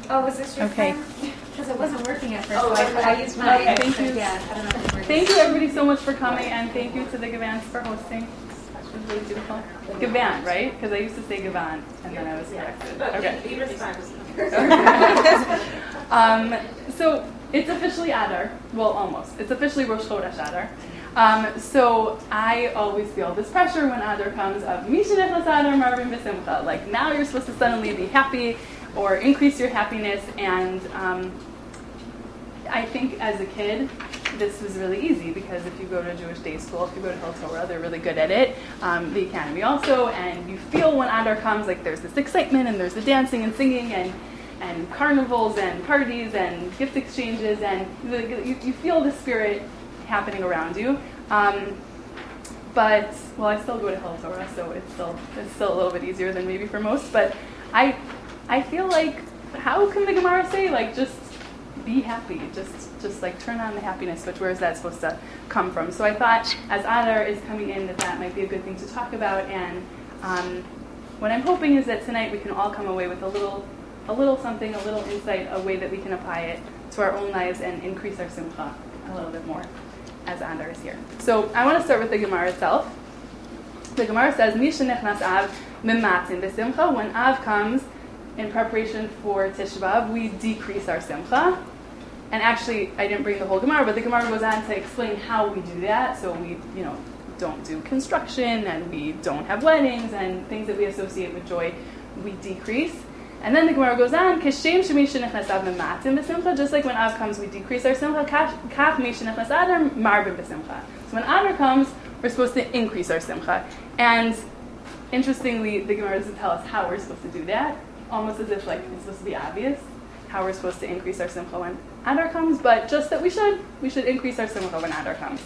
Oh, was this your Okay. Because it wasn't working at first, so I used mine. Okay, thank you. Yeah, I don't know if it works. Thank you everybody so much for coming, and thank you to the Gavans for hosting. It was really beautiful. Gavan, right? Because I used to say Gavan, and then I was corrected. Okay. So it's officially Adar. Well, almost. It's officially Rosh Chodesh Adar. So I always feel this pressure when Adar comes of Misha Nechlas Adar Marvin B'Simcha. Like now you're supposed to suddenly be happy or increase your happiness. And I think as a kid, this was really easy because if you go to Jewish day school, if you go to Hil Torah, they're really good at it. The academy also, and you feel when Adar comes, like there's this excitement and there's the dancing and singing and carnivals and parties and gift exchanges, and you feel the spirit happening around you. But well, I still go to Hil Torah, so it's still a little bit easier than maybe for most. But I feel like, how can the Gemara say like just be happy, just like turn on the happiness switch? Where is that supposed to come from? So I thought as Adar is coming in that might be a good thing to talk about. And what I'm hoping is that tonight we can all come away with a little something, a little insight, a way that we can apply it to our own lives and increase our simcha a little bit more as Adar is here. So I want to start with the Gemara itself. The Gemara says, Misha nechnas Av mimatin b'simcha. When Av comes in preparation for Tisha B'Av, we decrease our simcha. And actually, I didn't bring the whole Gemara, but the Gemara goes on to explain how we do that. So we, don't do construction, and we don't have weddings, and things that we associate with joy, we decrease. And then the Gemara goes on, Kishem shemisha nechnas Av mimatin b'simcha. Just like when Av comes, we decrease our simcha. Kach misha nechnas Adar marbin b'simcha. So when Adar comes, we're supposed to increase our simcha. And interestingly, the Gemara doesn't tell us how we're supposed to do that, almost as if like it's supposed to be obvious how we're supposed to increase our simcha when Adar comes, but just that we should increase our simcha when Adar comes.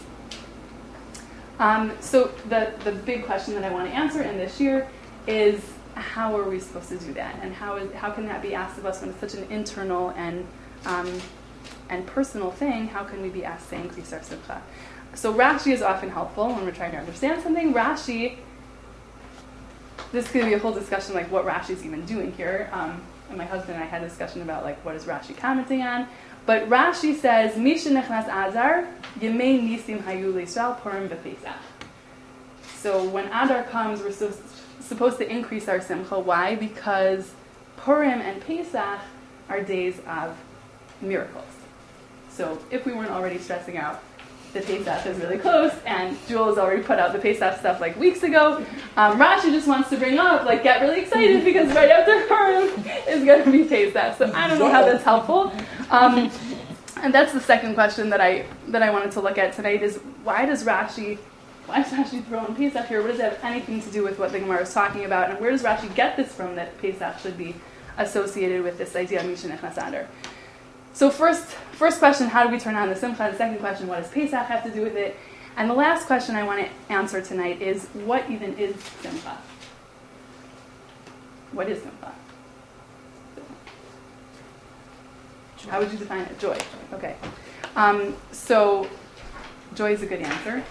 So the big question that I want to answer in this year is, how are we supposed to do that, and how can that be asked of us when it's such an internal and personal thing? How can we be asked to increase our simcha? So Rashi is often helpful when we're trying to understand something. Rashi, this could be a whole discussion like what Rashi is even doing here. And my husband and I had a discussion about like what is Rashi commenting on. But Rashi says, Misha nechnas Adar yemei nisim hayu l'Yisrael Purim v'Pesach. So when Adar comes, we're supposed to increase our simcha. Why? Because Purim and Pesach are days of miracles. So if we weren't already stressing out, the Pesach is really close, and Jewel has already put out the Pesach stuff like weeks ago. Rashi just wants to bring up, like, get really excited because right after Purim is going to be Pesach. So I don't know how that's helpful. And that's the second question that I wanted to look at tonight is why does Rashi throw in Pesach here? What does that have anything to do with what the Gemara is talking about? And where does Rashi get this from that Pesach should be associated with this idea of Misha nechnas Adar? So first question, how do we turn on the simcha? The second question, what does Pesach have to do with it? And the last question I want to answer tonight is, what even is simcha? What is simcha? How would you define it? Joy. Okay. So joy is a good answer.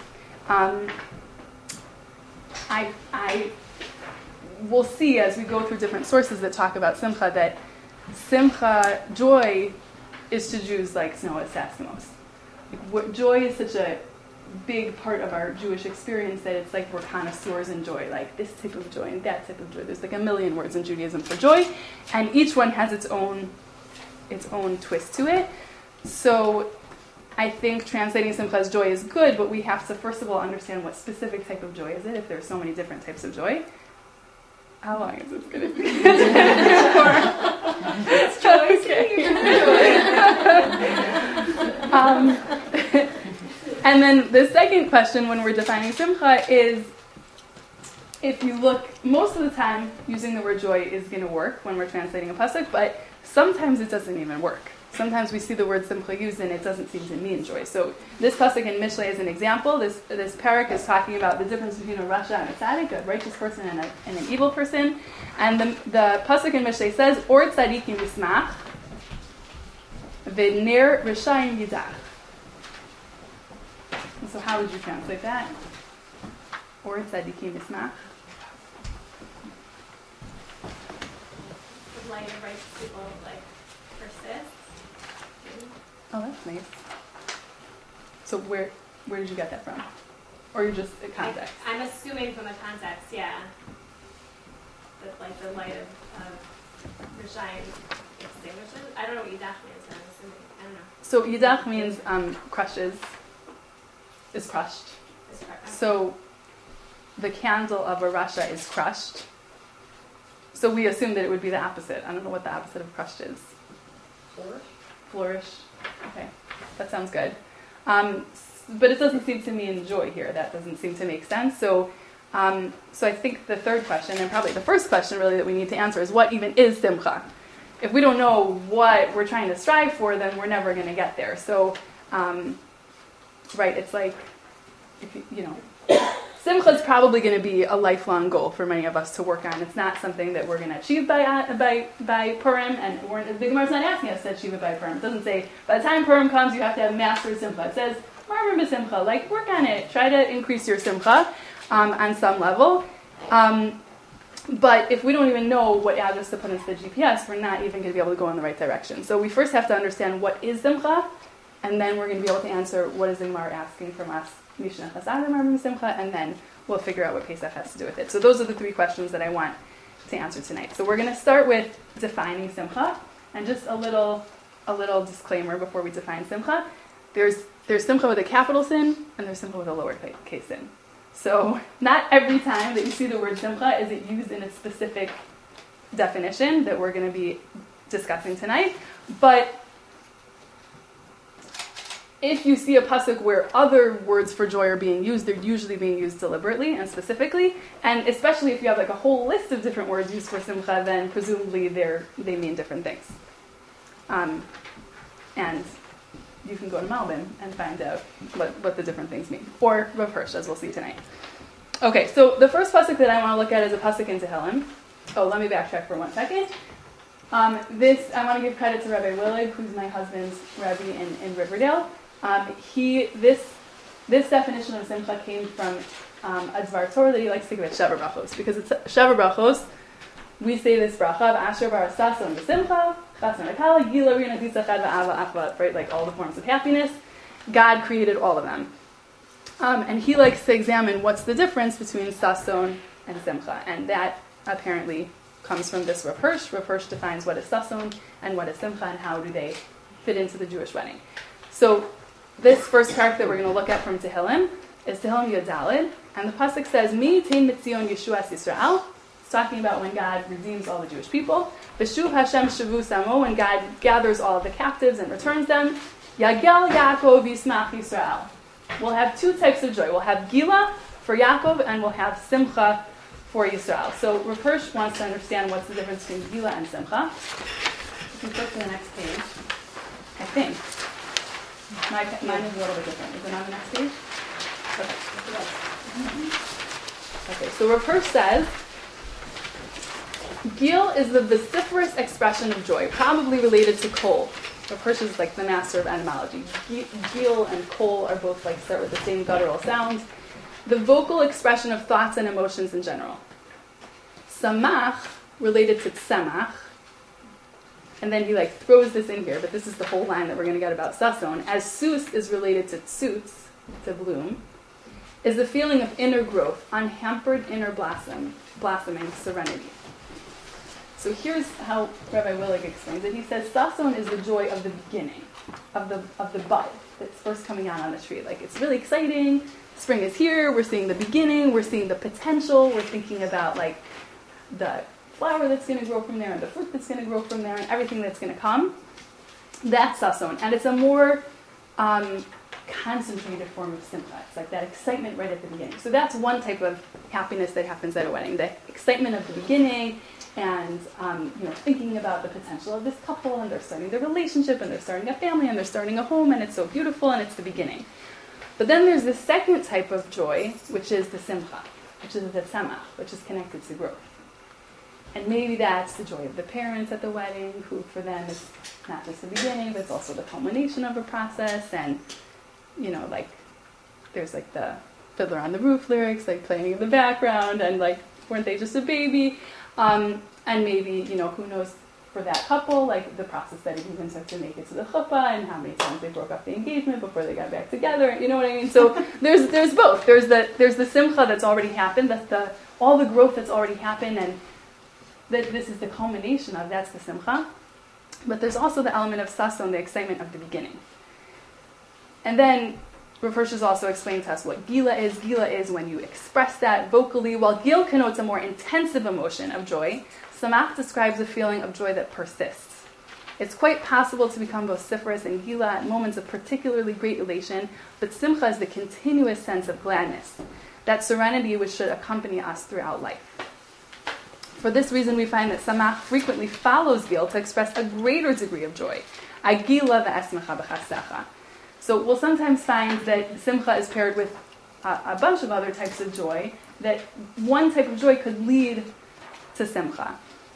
I will see as we go through different sources that talk about simcha that simcha, joy, is to Jews like snow at Saskimos. Joy is such a big part of our Jewish experience that it's like we're connoisseurs in joy, like this type of joy and that type of joy. There's like a million words in Judaism for joy, and each one has its own twist to it. So I think translating simcha as joy is good, but we have to first of all understand what specific type of joy is it, if there's so many different types of joy. How long is this going to be? It's joy. Okay. And then the second question when we're defining simcha is, if you look, most of the time using the word joy is going to work when we're translating a pasuk, but sometimes it doesn't even work. Sometimes we see the word simcha used and it doesn't seem to mean joy. So this pasuk in Mishlei is an example. This parak is talking about the difference between a rasha and a tzaddik, a righteous person and an evil person. And the pasuk in Mishlei says, Or tzaddikim yismach, v'ner rishayim yidach. So how would you translate that? Or tzaddikim yismach. The light of righteous people, like persists. Oh, that's nice. So where did you get that from? Or you're just a context? I'm assuming from the context, yeah. That like the light of Rishayim extinguishes. I don't know what Yidach means, but I'm assuming. I don't know. So Yidach means crushes, is crushed. It's correct. So the candle of a rasha is crushed. So we assume that it would be the opposite. I don't know what the opposite of crushed is. Flourish. Okay, that sounds good. But it doesn't seem to me in joy here. That doesn't seem to make sense. So I think the third question, and probably the first question really that we need to answer is what even is simcha? If we don't know what we're trying to strive for, then we're never going to get there. So, right, it's like, if you know, simcha is probably going to be a lifelong goal for many of us to work on. It's not something that we're going to achieve by Purim, and the Gemara's not asking us to achieve it by Purim. It doesn't say, by the time Purim comes, you have to have mastered simcha. It says, marmor b'simcha, like, work on it. Try to increase your simcha on some level. But if we don't even know what address to put into the GPS, we're not even going to be able to go in the right direction. So we first have to understand what is simcha, and then we're going to be able to answer what is the Gemara asking from us, Mishnah Chasad marmor b'simcha, and then we'll figure out what Pesach has to do with it. So those are the three questions that I want to answer tonight. So we're going to start with defining simcha, and just a little disclaimer before we define simcha. There's simcha with a capital sin, and there's simcha with a lowercase sin. So not every time that you see the word simcha is it used in a specific definition that we're going to be discussing tonight. But if you see a pasuk where other words for joy are being used, they're usually being used deliberately and specifically. And especially if you have like a whole list of different words used for simcha, then presumably they mean different things. And you can go to Malbim and find out what the different things mean. Or Rav Hirsch, as we'll see tonight. Okay, so the first pasuk that I want to look at is a pasuk in Tehillim. Oh, let me backtrack for 1 second. I want to give credit to Rabbi Willig, who's my husband's rabbi in Riverdale. This definition of simcha came from a Dvar Torah that he likes to give at Sheva Brachos. Because it's Sheva Brachos, we say this bracha of Asher bar sason v'simcha, chasen v'kala, gila rina ditzachad v'ava achvat, right? Like all the forms of happiness. God created all of them. And he likes to examine what's the difference between sason and simcha. And that apparently comes from this Rav Hirsch. Rav Hirsch defines what is sason and what is simcha and how do they fit into the Jewish wedding. So this first parak that we're going to look at from Tehillim is Tehillim Yud Daled. And the pasuk says, Mi tein mitzion Yeshuas Yisrael. It's talking about when God redeems all the Jewish people. V'shuv Hashem shavu samo, when God gathers all of the captives and returns them. Yagel Yaakov Yismach Yisrael. We'll have two types of joy. We'll have Gila for Yaakov, and we'll have Simcha for Yisrael. So Rav Hirsch wants to understand what's the difference between Gila and Simcha. If you flip to the next page, I think. Mine is a little bit different. Is it on the next page? Okay, so Rav Hirsch says, Gil is the vociferous expression of joy, probably related to kol. Rav Hirsch is like the master of etymology. Gil and kol are both like start with the same guttural sounds. The vocal expression of thoughts and emotions in general. Samach, related to tzemach, and then he like throws this in here, but this is the whole line that we're going to get about sason. As sus is related to tzutz, to bloom, is the feeling of inner growth, unhampered inner blossoming serenity. So here's how Rabbi Willig explains it. He says sason is the joy of the beginning, of the bud that's first coming out on the tree. Like it's really exciting. Spring is here. We're seeing the beginning. We're seeing the potential. We're thinking about like the flower that's going to grow from there and the fruit that's going to grow from there and everything that's going to come. That's sason, and it's a more concentrated form of simcha. It's like that excitement right at the beginning. So that's one type of happiness that happens at a wedding. The excitement of the beginning. And thinking about the potential of this couple, and they're starting their relationship, and they're starting a family, and they're starting a home, and it's so beautiful, and it's the beginning. But then there's this second type of joy, which is the simcha, which is the tzemach, which is connected to growth. And maybe that's the joy of the parents at the wedding, who for them is not just the beginning, but it's also the culmination of a process. And there's like the Fiddler on the Roof lyrics, like playing in the background, and like weren't they just a baby? And maybe, who knows for that couple, like the process that it even took to make it to the chuppah, and how many times they broke up the engagement before they got back together. You know what I mean? So there's both. There's the simcha that's already happened. That's all the growth that's already happened, and that this is the culmination of that's the simcha. But there's also the element of sason, the excitement of the beginning. And then Rav Hirsch also explained to us what gila is. Gila is when you express that vocally, while gil connotes a more intensive emotion of joy. Samach describes a feeling of joy that persists. It's quite possible to become vociferous and gila at moments of particularly great elation, but simcha is the continuous sense of gladness, that serenity which should accompany us throughout life. For this reason, we find that samach frequently follows gil to express a greater degree of joy. Agila ve'esmecha b'chasecha. So we'll sometimes find that simcha is paired with a bunch of other types of joy, that one type of joy could lead to simcha.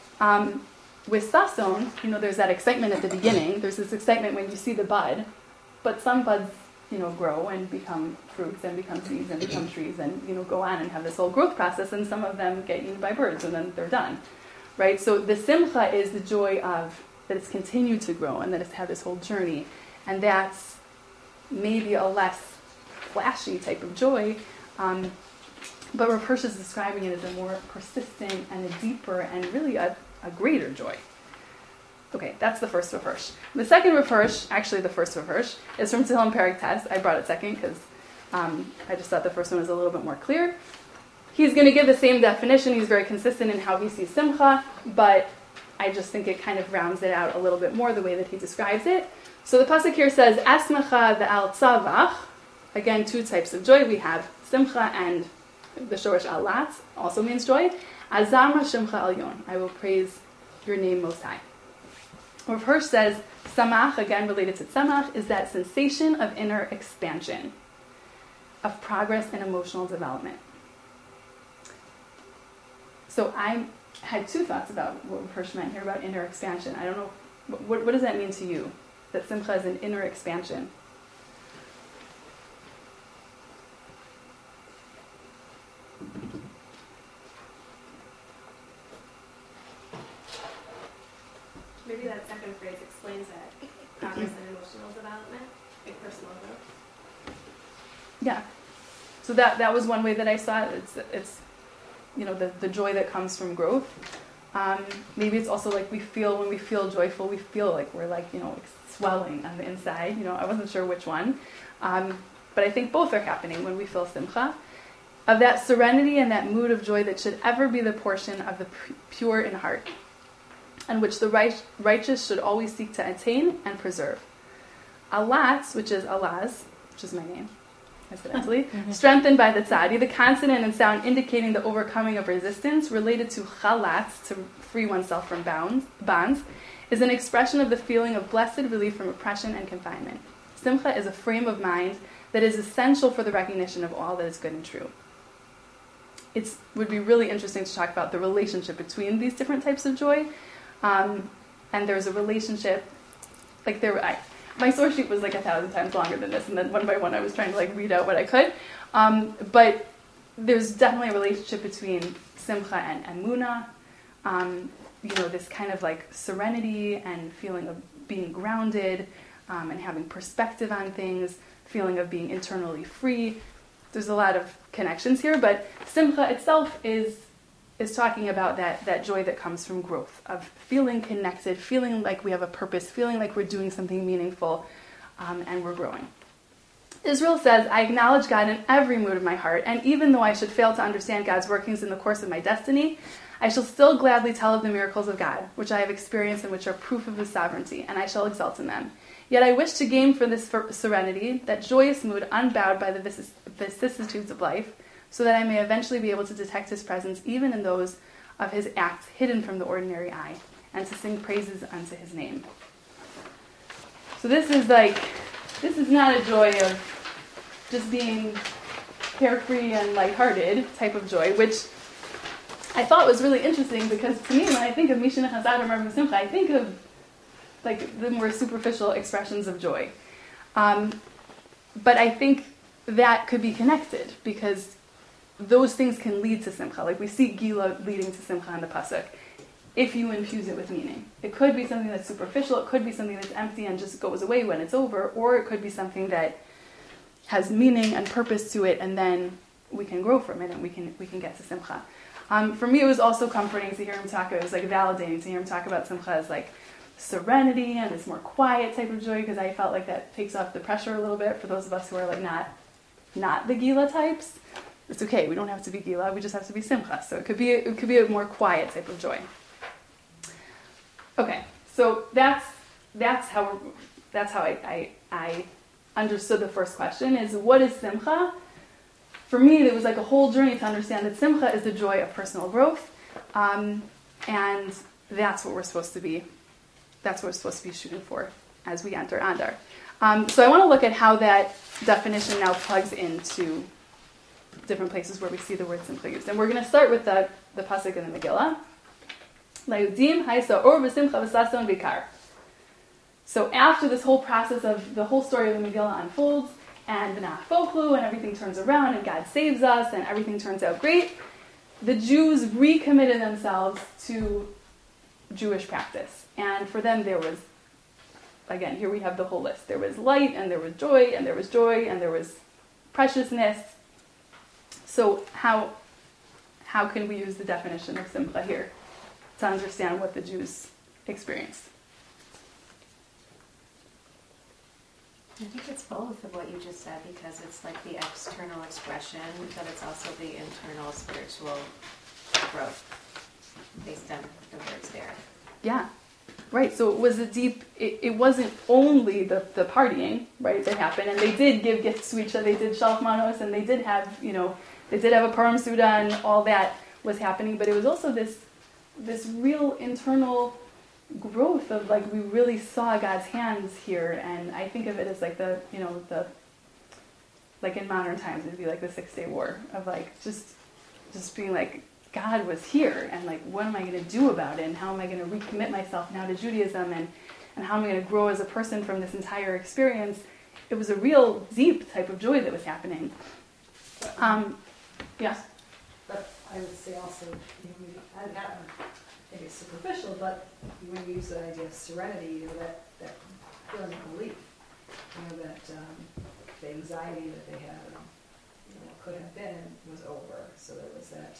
With sason, there's that excitement at the beginning. There's this excitement when you see the bud, but some buds, grow and become fruits and become seeds and become trees and, go on and have this whole growth process, and some of them get eaten by birds and then they're done, right? So the simcha is the joy of that it's continued to grow and that it's had this whole journey, and that's maybe a less flashy type of joy, but Rav Hirsch is describing it as a more persistent and a deeper and really a greater joy. Okay, that's the first Rav Hirsch. The second Rav Hirsch, actually the first Rav Hirsch, is from Tehillim Perek Tes. I brought it second because I just thought the first one was a little bit more clear. He's going to give the same definition. He's very consistent in how he sees simcha, but I just think it kind of rounds it out a little bit more the way that he describes it. So the pasuk here says, Asmecha ve'al tzavach. Again, two types of joy. We have simcha, and the shorish alat also means joy. Azamra shimcha alyon. I will praise your name most high. Rav Hirsch says, samach, again related to tzamach, is that sensation of inner expansion, of progress and emotional development. So I had two thoughts about what Rav Hirsch meant here about inner expansion. I don't know, what does that mean to you? That simcha is an inner expansion? Maybe that second phrase explains that progress and emotional development, like personal growth. Yeah. So that was one way that I saw it. It's the joy that comes from growth. Maybe it's also like when we feel joyful, we feel like we're like, swelling on the inside. I wasn't sure which one. But I think both are happening when we feel simcha. Of that serenity and that mood of joy that should ever be the portion of the pure in heart, and which the righteous should always seek to attain and preserve. Alat, which is alaz, which is my name, incidentally, strengthened by the tzadi, the consonant and sound indicating the overcoming of resistance, related to chalat, to free oneself from bonds, is an expression of the feeling of blessed relief from oppression and confinement. Simcha is a frame of mind that is essential for the recognition of all that is good and true. It would be really interesting to talk about the relationship between these different types of joy. And there's a relationship, my source sheet was 1,000 times longer than this, and then one by one I was trying to read out what I could. But there's definitely a relationship between simcha and emunah. This kind of serenity and feeling of being grounded, and having perspective on things, feeling of being internally free. There's a lot of connections here, but simcha itself is talking about that joy that comes from growth, of feeling connected, feeling like we have a purpose, feeling like we're doing something meaningful, and we're growing. Israel says, I acknowledge God in every mood of my heart, and even though I should fail to understand God's workings in the course of my destiny, I shall still gladly tell of the miracles of God, which I have experienced and which are proof of His sovereignty, and I shall exult in them. Yet I wish to gain for this serenity, that joyous mood unbowed by the vicissitudes of life, so that I may eventually be able to detect His presence even in those of His acts hidden from the ordinary eye, and to sing praises unto His name. So this is not a joy of just being carefree and lighthearted type of joy, which I thought was really interesting, because to me, when I think of Mishnah Chazad or Marvin Simcha, I think of the more superficial expressions of joy. But I think that could be connected, because those things can lead to simcha. We see Gila leading to simcha in the pasuk. if you infuse it with meaning. It could be something that's superficial, it could be something that's empty and just goes away when it's over, or it could be something that has meaning and purpose to it, and then we can grow from it and we can get to simcha. For me, it was also comforting to hear him talk. It was like validating to hear him talk about simcha as like serenity and this more quiet type of joy, because I felt like that takes off the pressure a little bit for those of us who are like not the gila types. It's okay. We don't have to be gila. We just have to be simcha. So it could be a more quiet type of joy. Okay, so that's how I understood the first question, is what is simcha? For me, it was like a whole journey to understand that simcha is the joy of personal growth, and that's what we're supposed to be. That's what we're supposed to be shooting for as we enter Adar. So I want to look at how that definition now plugs into different places where we see the word simcha used, and we're going to start with the pasuk in the Megillah. La'udim ha'isa or v'simcha v'sason v'ikar. So after this whole process of the whole story of the Megillah unfolds, and V'nach Bochlu, and everything turns around, and God saves us, and everything turns out great, the Jews recommitted themselves to Jewish practice. And for them there was, again, here we have the whole list. There was light, and there was joy, and there was joy, and there was preciousness. So how can we use the definition of simcha here to understand what the Jews experienced? I think it's both of what you just said, because it's like the external expression, but it's also the internal spiritual growth based on the words there. Yeah, right. So it was it wasn't only the partying, right, that happened, and they did give gifts to each other, they did shalach manos, and they did have a Purim Suda, and all that was happening, but it was also this real internal growth of like we really saw God's hands here. And I think of it as like the like in modern times it'd be like the 6-day war of like just being like God was here, and like what am I going to do about it, and how am I going to recommit myself now to Judaism, and how am I going to grow as a person from this entire experience. It was a real deep type of joy that was happening. Yes. But I would say also, I think it's superficial, but when you use the idea of serenity, that feeling of relief, that the anxiety that they had, could have been, was over. So there was that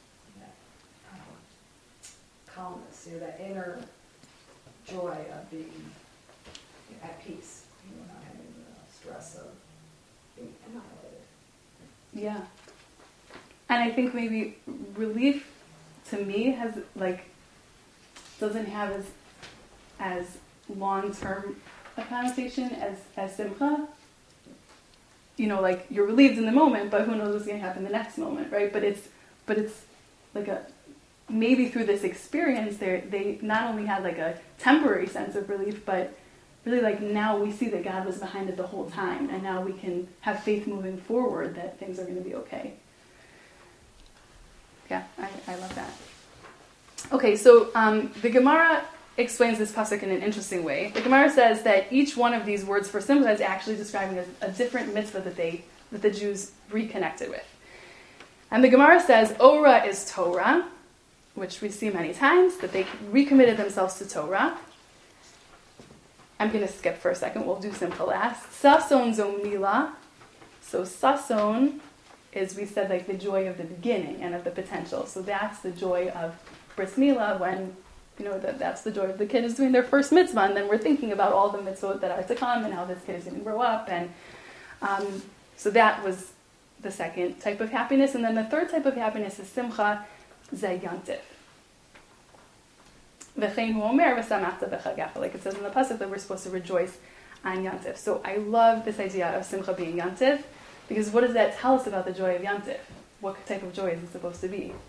calmness, that inner joy of being at peace, not having the stress of being annihilated. Yeah. And I think maybe relief to me has doesn't have as long-term a connotation as simcha. Like you're relieved in the moment, but who knows what's going to happen the next moment, right? But it's like maybe through this experience, they not only had like a temporary sense of relief, but really like now we see that God was behind it the whole time, and now we can have faith moving forward that things are going to be okay. Yeah, I love that. Okay, so the Gemara explains this pasuk in an interesting way. The Gemara says that each one of these words for simcha is actually describing a different mitzvah that the Jews reconnected with. And the Gemara says Ora is Torah, which we see many times, that they recommitted themselves to Torah. I'm going to skip for a second. We'll do simcha last. Sason zomila. So sason is, we said, like the joy of the beginning and of the potential. So that's the joy of bris milah, when that's the joy of the kid is doing their first mitzvah, and then we're thinking about all the mitzvot that are to come and how this kid is going to grow up. And so that was the second type of happiness. And then the third type of happiness is simcha zeh yantif. V'chein hu omer v'samachta b'chagacha, like it says in the pasuk that we're supposed to rejoice on yantif. So I love this idea of simcha being yantif, because what does that tell us about the joy of yantif? What type of joy is it supposed to be?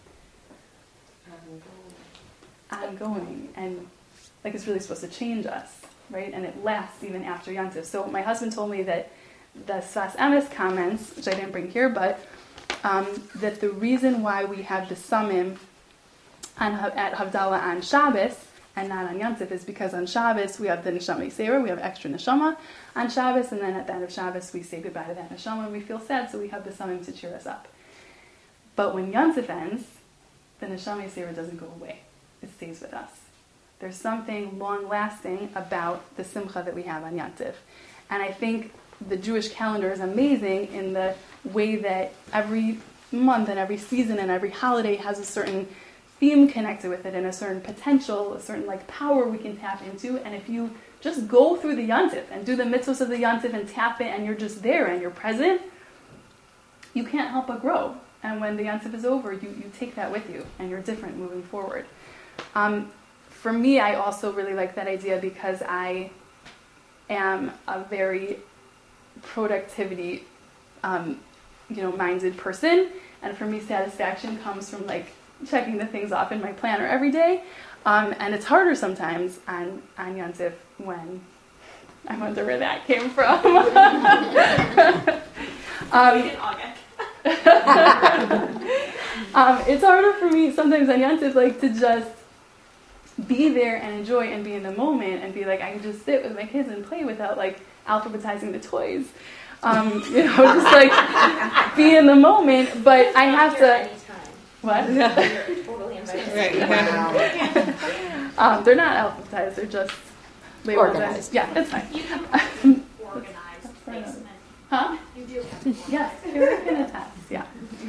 Ongoing, and like it's really supposed to change us, right? And it lasts even after yantif. So my husband told me that the Sfas Emes comments, which I didn't bring here, but that the reason why we have the samim at Havdalah on Shabbos and not on yantif is because on Shabbos we have the neshama yisera, we have extra neshama on Shabbos, and then at the end of Shabbos we say goodbye to that neshama and we feel sad, so we have the samim to cheer us up. But when yantif ends, the neshama yisera doesn't go away. it stays with us. There's something long-lasting about the simcha that we have on Yantiv. And I think the Jewish calendar is amazing in the way that every month and every season and every holiday has a certain theme connected with it and a certain potential, a certain power we can tap into. And if you just go through the Yantiv and do the mitzvahs of the Yantiv and tap it and you're just there and you're present, you can't help but grow. And when the Yantiv is over, you take that with you and you're different moving forward. For me, I also really like that idea because I am a very productivity minded person, and for me satisfaction comes from checking the things off in my planner every day, and it's harder sometimes on Yantiv when I wonder where that came from. We can all get It's harder for me sometimes on Yantiv to just be there and enjoy and be in the moment and be I can just sit with my kids and play without alphabetizing the toys. Just be in the moment, but I have to. What? You're totally invited. They're not alphabetized; they're just labeled. Organized. Yeah, it's fine. You can organize placement. Huh? You do have to Yes, Kara can attest. Yeah.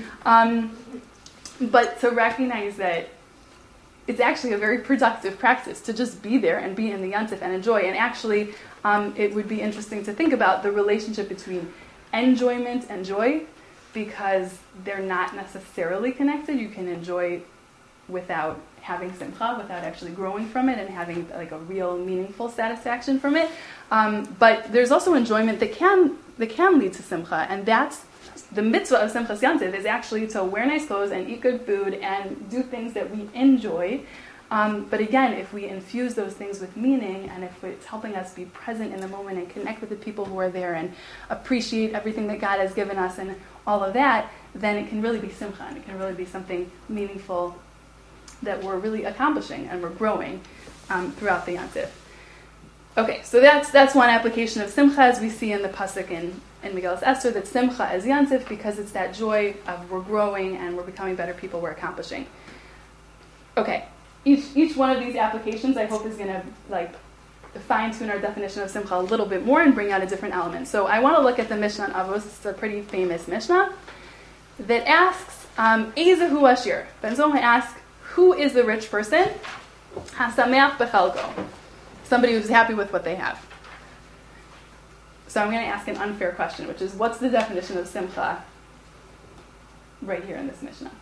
But to recognize that it's actually a very productive practice to just be there and be in the Yantif and enjoy. And actually, it would be interesting to think about the relationship between enjoyment and joy, because they're not necessarily connected. You can enjoy without having simcha, without actually growing from it and having a real meaningful satisfaction from it. But there's also enjoyment that can lead to simcha, and that's the mitzvah of Simchas Yantiv is actually to wear nice clothes and eat good food and do things that we enjoy. But again, if we infuse those things with meaning, and if it's helping us be present in the moment and connect with the people who are there and appreciate everything that God has given us and all of that, then it can really be simcha, and it can really be something meaningful that we're really accomplishing and we're growing throughout the Yantiv. Okay, so that's one application of simcha, as we see in the pasuk in Megillas Esther, that simcha is yantif because it's that joy of we're growing and we're becoming better people, we're accomplishing. Okay, each one of these applications I hope is going to fine-tune our definition of simcha a little bit more and bring out a different element. So I want to look at the Mishnah on Avos. It's a pretty famous Mishnah that asks, Ezehu Ashir. Ben Zoma asks, who is the rich person? Hasameach bechalko. Somebody who's happy with what they have. So I'm going to ask an unfair question, which is, what's the definition of simcha right here in this Mishnah?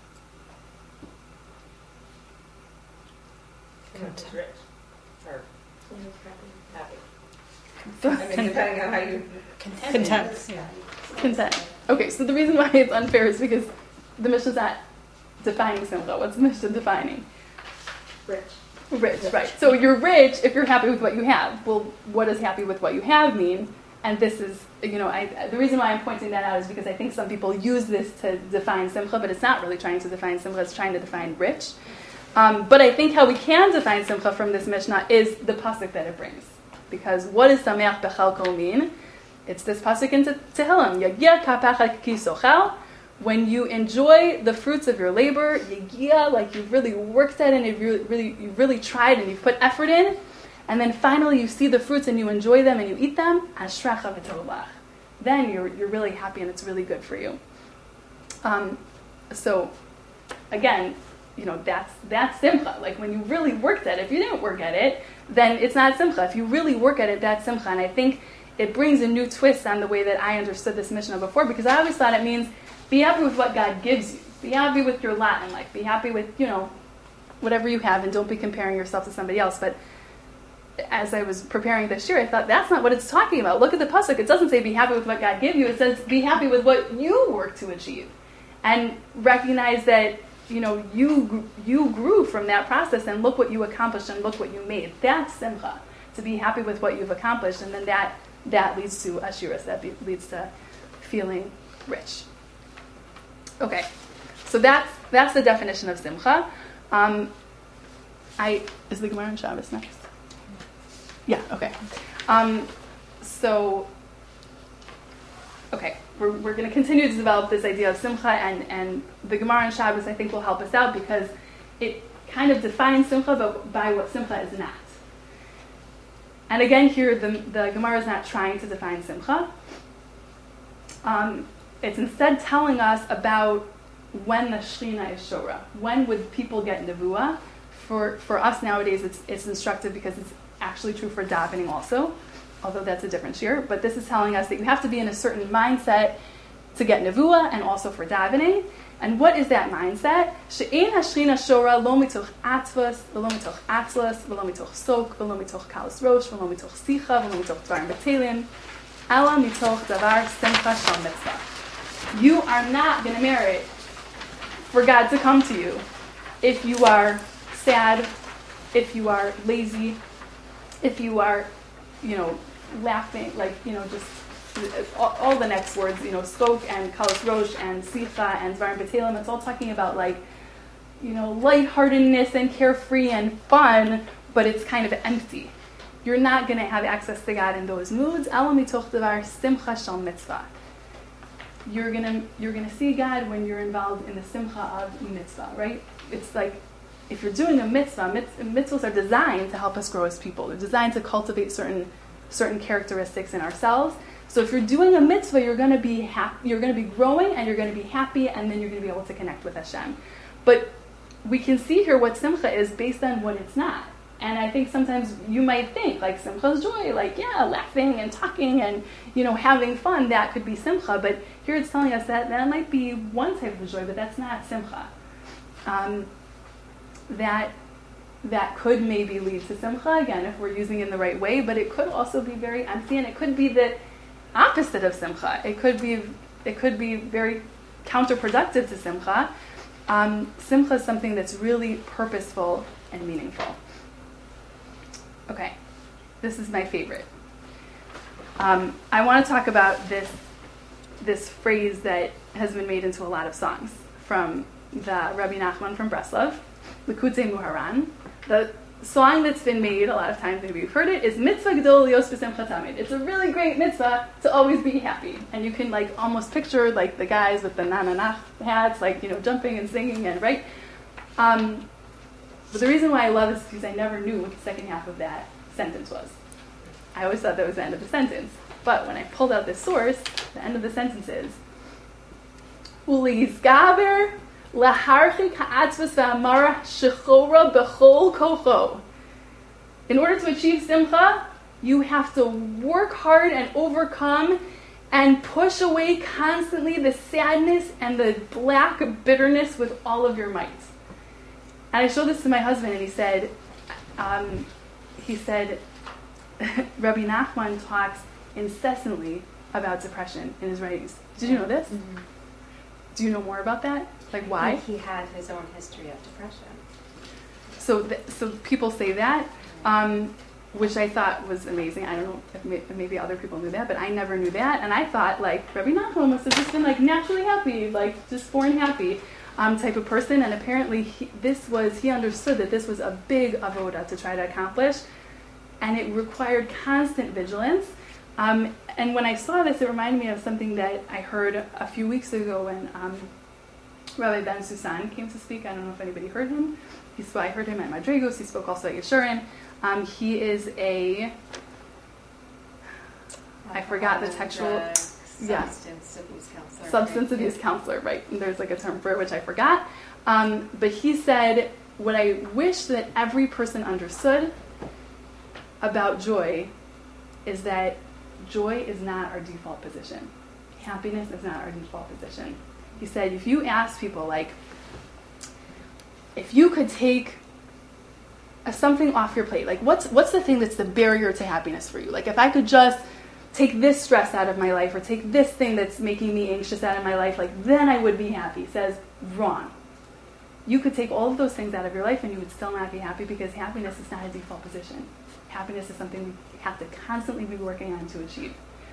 Rich. Or happy. So, Depending on how you... Content. content. Okay, so the reason why it's unfair is because the Mishnah's not defining simcha. What's the Mishnah defining? Rich. Rich, right. So you're rich if you're happy with what you have. Well, what does happy with what you have mean? And this is, the reason why I'm pointing that out is because I think some people use this to define simcha, but it's not really trying to define simcha, it's trying to define rich. But I think how we can define simcha from this Mishnah is the pasuk that it brings. Because what does sameach bechalko mean? It's this pasuk in Tehillim. Yagia kapach kisochal. When you enjoy the fruits of your labor, yagia, you've really worked at it and you've really tried and you've put effort in, and then finally you see the fruits and you enjoy them and you eat them, ashracha v'tovach. Then you're really happy and it's really good for you. So again, that's simcha. When you really worked at it. If you didn't work at it, then it's not simcha. If you really work at it, that's simcha. And I think it brings a new twist on the way that I understood this Mishnah before, because I always thought it means be happy with what God gives you. Be happy with your lot in life. Be happy with, whatever you have, and don't be comparing yourself to somebody else. But as I was preparing this year, I thought that's not what it's talking about. Look at the pasuk. It doesn't say be happy with what God gave you. It says be happy with what you work to achieve. And recognize that, you grew from that process, and look what you accomplished and look what you made. That's simcha. To be happy with what you've accomplished, and then that leads to ashiras. That leads to feeling rich. Okay, so that's the definition of simcha. Is the Gemara on Shabbos next? Yeah. Okay. We're going to continue to develop this idea of simcha, and the Gemara on Shabbos I think will help us out, because it kind of define simcha, but by what simcha is not. And again, here the Gemara is not trying to define simcha. It's instead telling us about when the Shechina is shora. When would people get nevuah? For us nowadays, it's instructive because it's actually true for davening also, although that's a different shir. But this is telling us that you have to be in a certain mindset to get nevuah, and also for davening. And what is that mindset? She'ein hashchina shora lo mitoch atzvos, v'lo mitoch atzlos, v'lo mitoch sok, v'lo mitoch kalos rosh, v'lo mitoch sicha, v'lo mitoch dvarim betelim, ela mitoch davar simcha shel mitzvah. You are not going to merit for God to come to you if you are sad, if you are lazy, if you are, laughing, just all the next words, skok and kalos rosh and sicha and dvarim betelim. It's all talking about lightheartedness and carefree and fun, but it's kind of empty. You're not going to have access to God in those moods. Ela mitoch davar simcha shel mitzvah. You're gonna see God when you're involved in the simcha of mitzvah, right? It's like if you're doing a mitzvah, mitzvahs are designed to help us grow as people. They're designed to cultivate certain characteristics in ourselves. So if you're doing a mitzvah, you're going to be happy, you're going to be growing, and you're going to be happy, and then you're going to be able to connect with Hashem. But we can see here what simcha is based on what it's not. And I think sometimes you might think, simcha is joy, laughing and talking and, having fun, that could be simcha. But here it's telling us that might be one type of joy, but that's not simcha. That could maybe lead to simcha, again, if we're using it in the right way, but it could also be very empty, and it could be the opposite of simcha. It could be very counterproductive to simcha. Simcha is something that's really purposeful and meaningful. Okay, this is my favorite. I want to talk about this phrase that has been made into a lot of songs from the Rabbi Nachman from Breslov, Likutei Muharan. The song that's been made a lot of times, maybe you've heard it, is Mitzvah Gedol Lios B'Simcha Tamid. It's a really great mitzvah to always be happy. And you can almost picture the guys with the na-na-na hats, jumping and singing, and right? But the reason why I love this is because I never knew what the second half of that sentence was. I always thought that was the end of the sentence. But when I pulled out this source, the end of the sentence is U'lizgaber laharchik ha'atzvus v'amara shechora b'chol kocho. In order to achieve simcha, you have to work hard and overcome and push away constantly the sadness and the black bitterness with all of your might. And I showed this to my husband, and he said, Rabbi Nachman talks incessantly about depression in his writings. Did you know this? Mm-hmm. Do you know more about that? Why? He had his own history of depression. So people say that, which I thought was amazing. I don't know if maybe other people knew that, but I never knew that. And I thought, Rabbi Nachman must have just been naturally happy, just born happy. Type of person, and apparently he understood that this was a big avoda to try to accomplish, and it required constant vigilance. And when I saw this, it reminded me of something that I heard a few weeks ago when Rabbi Ben Susan came to speak. I don't know if anybody heard him. I heard him at Madrigos. He spoke also at Yeshurim. He is I forgot the textual. Substance abuse counselor, right? And there's a term for it, which I forgot. But he said, what I wish that every person understood about joy is that joy is not our default position. Happiness is not our default position. He said, if you ask people, if you could take something off your plate, what's the thing that's the barrier to happiness for you? If I could just take this stress out of my life, or take this thing that's making me anxious out of my life, then I would be happy. He says, wrong. You could take all of those things out of your life and you would still not be happy, because happiness is not a default position. Happiness is something we have to constantly be working on to achieve.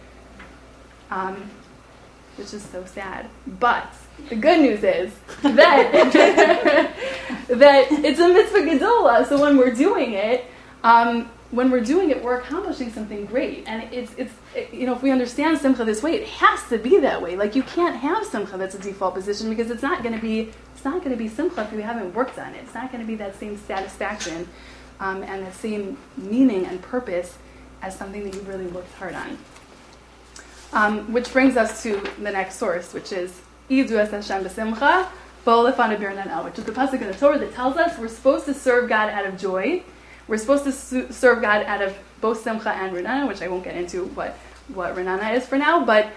Which is so sad. But the good news is that, that it's a mitzvah gedola, so when we're doing it, when we're doing it, we're accomplishing something great. And if we understand simcha this way, it has to be that way. Like, you can't have simcha that's a default position, because it's not going to be simcha if you haven't worked on it. It's not going to be that same satisfaction and that same meaning and purpose as something that you really worked hard on. Which brings us to the next source, which is Idu es Hashem b'simcha, v'olefanu b'rinana, which is the pasuk in the Torah that tells us we're supposed to serve God out of joy. We're supposed to serve God out of both simcha and rinana, which I won't get into what rinana is for now. But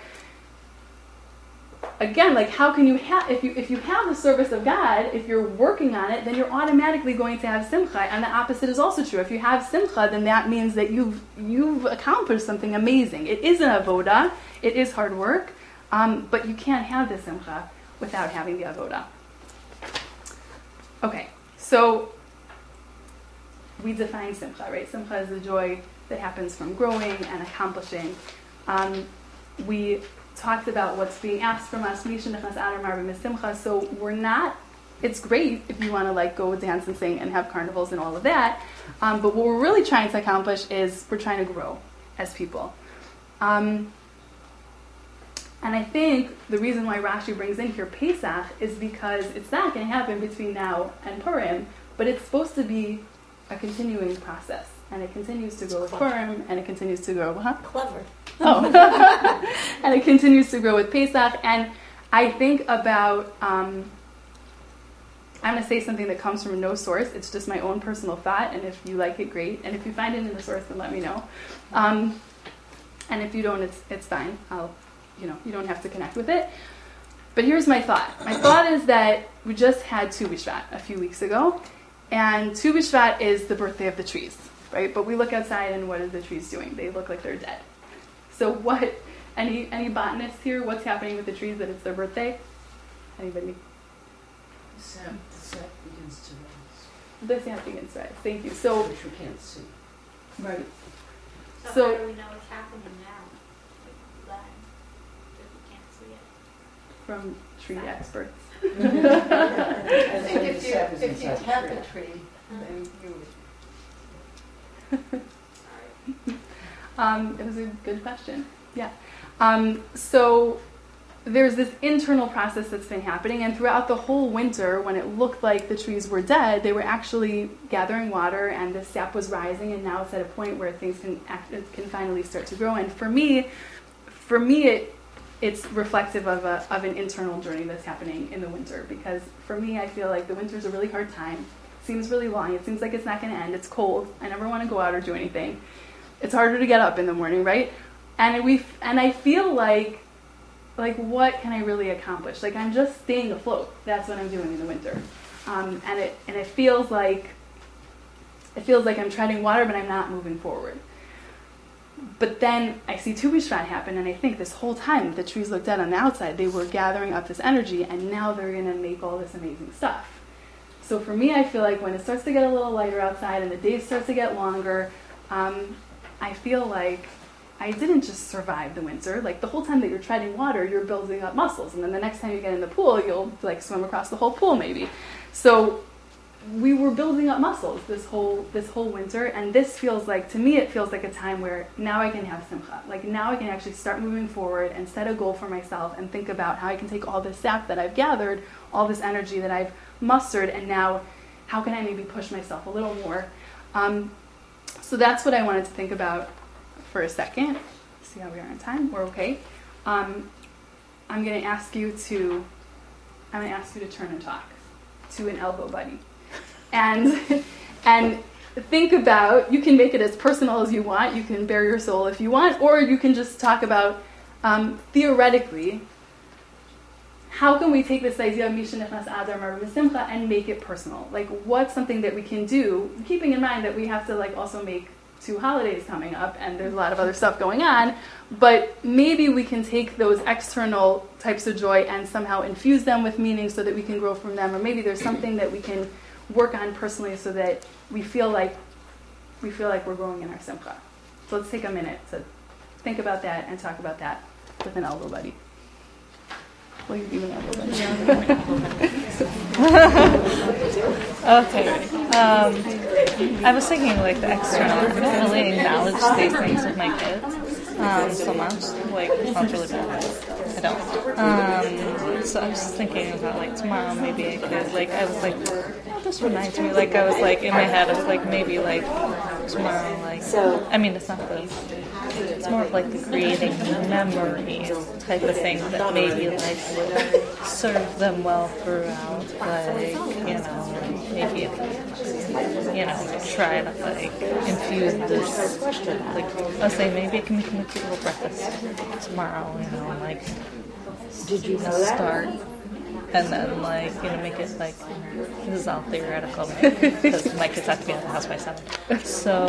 again, like, how can you have, if you have the service of God, if you're working on it, then you're automatically going to have simcha. And the opposite is also true. If you have simcha, then that means that you've accomplished something amazing. It is an avoda. It is hard work. But you can't have the simcha without having the avoda. Okay, so we define simcha, right? Simcha is the joy that happens from growing and accomplishing. We talked about what's being asked from us. So we're not, it's great if you want to like go dance and sing and have carnivals and all of that. But what we're really trying to accomplish is we're trying to grow as people. And I think the reason why Rashi brings in here Pesach is because it's not going to happen between now and Purim, but it's supposed to be a continuing process. And it continues to grow with Purim, and it continues to grow, Clever. Oh. And it continues to grow with Pesach. And I think about, I'm going to say something that comes from no source. It's just my own personal thought, and if you like it, great. And if you find it in the source, then let me know. And if you don't, it's fine. You don't have to connect with it. But here's my thought. My thought is that we just had Tu B'Shvat a few weeks ago, and Tu B'Shvat is the birthday of the trees, right? But we look outside, and what are the trees doing? They look like they're dead. So what? Any botanists here? What's happening with the trees that it's their birthday? Anybody? The sap begins to rise, The sap begins to rise. Thank you. So which we can't see. right. So, So- how do we know what's happening now? Like, if we can't see it. From tree experts. I think If you tap a tree, then you It was a good question. Yeah. So there's this internal process that's been happening, and throughout the whole winter, when it looked like the trees were dead, they were actually gathering water, and the sap was rising, and now it's at a point where things can finally start to grow. And for me, it's reflective of an internal journey that's happening in the winter, because for me, I feel like the winter's a really hard time. It seems really long. It seems like it's not going to end. It's cold. I never want to go out or do anything. It's harder to get up in the morning, right? And I feel like what can I really accomplish? Like, I'm just staying afloat. That's what I'm doing in the winter. And it feels like I'm treading water, but I'm not moving forward. But then I see Tu B'Shvat happen, and I think this whole time the trees look dead on the outside. They were gathering up this energy, and now they're going to make all this amazing stuff. So for me, I feel like when it starts to get a little lighter outside and the days start to get longer, I feel like I didn't just survive the winter. Like, the whole time that you're treading water, you're building up muscles, and then the next time you get in the pool, you'll like swim across the whole pool maybe. So we were building up muscles this whole winter, and this feels like, to me, it feels like a time where now I can have simcha. Like, now I can actually start moving forward and set a goal for myself and think about how I can take all this sap that I've gathered, all this energy that I've mustered, and now how can I maybe push myself a little more. So that's what I wanted to think about for a second. See how we are on time. We're okay. I'm going to ask you to turn and talk to an elbow buddy. And think about, you can make it as personal as you want, you can bare your soul if you want, or you can just talk about, theoretically, how can we take this idea of Misha Nichnas Adar Marba B'Simcha and make it personal? Like, what's something that we can do, keeping in mind that we have to like also make 2 holidays coming up, and there's a lot of other stuff going on, but maybe we can take those external types of joy and somehow infuse them with meaning so that we can grow from them, or maybe there's something that we can work on personally so that we feel like we're growing in our simcha. So let's take a minute to think about that and talk about that with an elbow buddy. Will you give an elbow buddy? Okay. I was thinking like the external. I don't really acknowledge these things with my kids so much. Like it sounds really bad. I don't. So I was just thinking about like tomorrow maybe I could like I was like oh, this reminds me like I was like in my head I was like maybe like tomorrow like I mean it's not the it's more of like the creating memories type of thing that maybe like serve them well throughout like you know maybe you know try to like infuse this like I'll say maybe I can make them a cute little breakfast tomorrow you know like Did you know that? start and then like you know make it like this is all theoretical because my kids have to be at the house by 7 so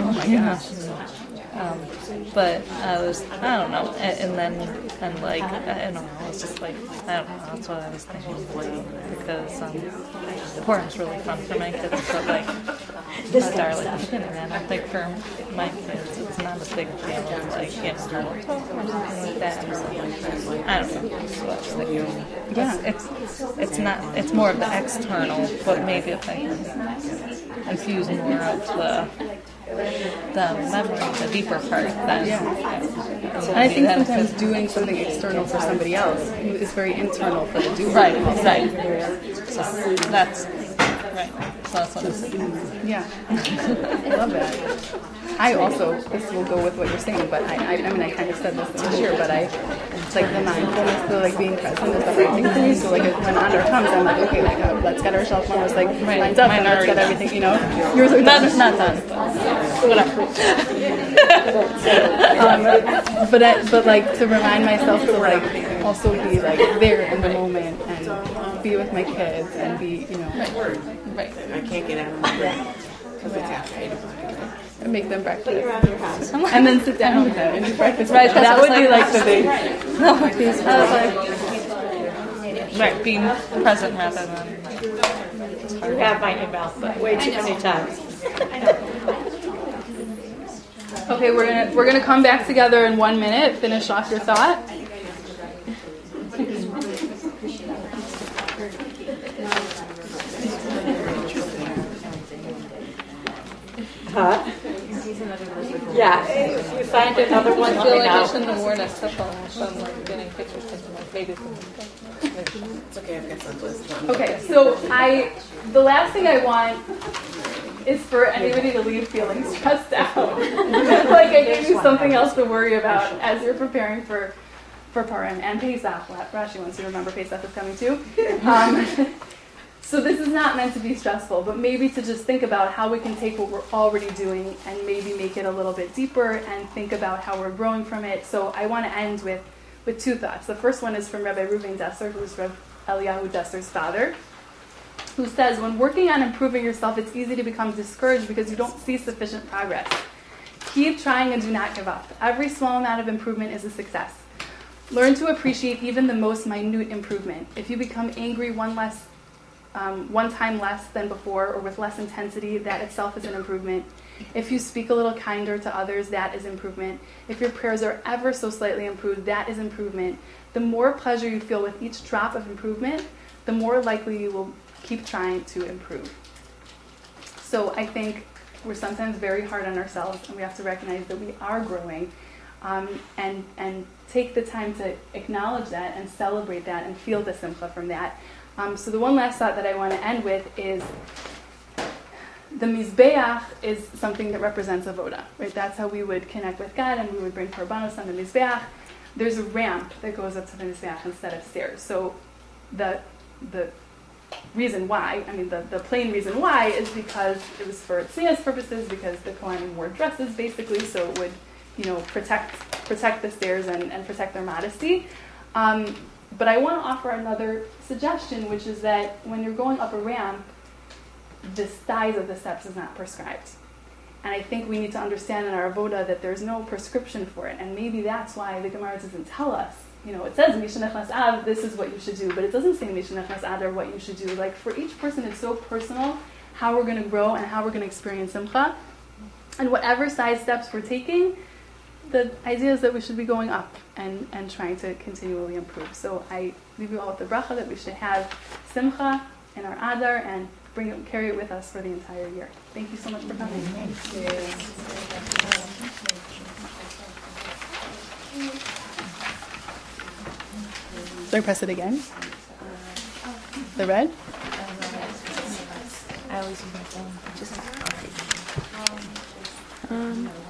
but I don't know and then and like I don't know it's just like I don't know that's what I was thinking because the Purim's really fun for my kids but like darling and I think for my kids it's not a big deal like you know or something like that I don't know so I was thinking it's not it's more of the external but maybe if I can infuse more of the memory, the deeper part. Then, And I think sometimes doing something external for somebody else is very internal for the doer. Right. So that's right. So that's what I'm saying. Yeah, I love that. I also, this will go with what you're saying, but I mean, I kind of said this this year, but it's like the mindfulness, the like being present is the right thing for me. So like when Andor comes, I'm like, okay, like let's get ourselves one was like lines up and let's get everything, you know. Yours are not done. Whatever. But like to remind myself to like also be like there in the moment and be with my kids and be, you know. Right. I can't get out of my bed because it's after 8 o'clock. And make them breakfast. And then sit down with them and do breakfast. Right, That would be like the big. No, I was like, right, being present rather than. You have my email way too many times. Okay, we're gonna come back together in 1 minute. Finish off your thought. Huh? Yeah, if you find another one, I let feel me like I know. shouldn't have worn a slip-on from like getting pictures taken like babies. It's okay, I've got some list. Okay, so the last thing I want is for anybody to leave feeling stressed out. Like I gave you something else to worry about as you're preparing for Purim and Pesach. Rashi wants you to remember Pesach is coming too. So this is not meant to be stressful, but maybe to just think about how we can take what we're already doing and maybe make it a little bit deeper and think about how we're growing from it. So I want to end with two thoughts. The first one is from Rabbi Reuven Desser, who's Rabbi Eliyahu Desser's father, who says, when working on improving yourself, it's easy to become discouraged because you don't see sufficient progress. Keep trying and do not give up. Every small amount of improvement is a success. Learn to appreciate even the most minute improvement. If you become angry one time less than before or with less intensity, that itself is an improvement. If you speak a little kinder to others, that is improvement. If your prayers are ever so slightly improved, that is improvement. The more pleasure you feel with each drop of improvement, the more likely you will keep trying to improve. So I think we're sometimes very hard on ourselves, and we have to recognize that we are growing, and take the time to acknowledge that and celebrate that and feel the simcha from that. So the one last thought that I want to end with is the Mizbeach is something that represents avoda, right? That's how we would connect with God, and we would bring korbanos on the Mizbeach. There's a ramp that goes up to the Mizbeach instead of stairs. So the reason why, the plain reason why, is because it was for tznius purposes, because the Kohanim wore dresses basically, so it would, protect the stairs and protect their modesty. But I want to offer another suggestion, which is that when you're going up a ramp, the size of the steps is not prescribed. And I think we need to understand in our avoda that there's no prescription for it. And maybe that's why the Gemara doesn't tell us. It says, Mishnechnas Av, this is what you should do. But it doesn't say Mishnechnas Adar, what you should do. Like, for each person, it's so personal how we're going to grow and how we're going to experience Simcha. And whatever size steps we're taking, the idea is that we should be going up and trying to continually improve. So I leave you all with the bracha that we should have Simcha in our Adar and carry it with us for the entire year. Thank you so much for coming. Do I press it again? The red? I always use my phone. Just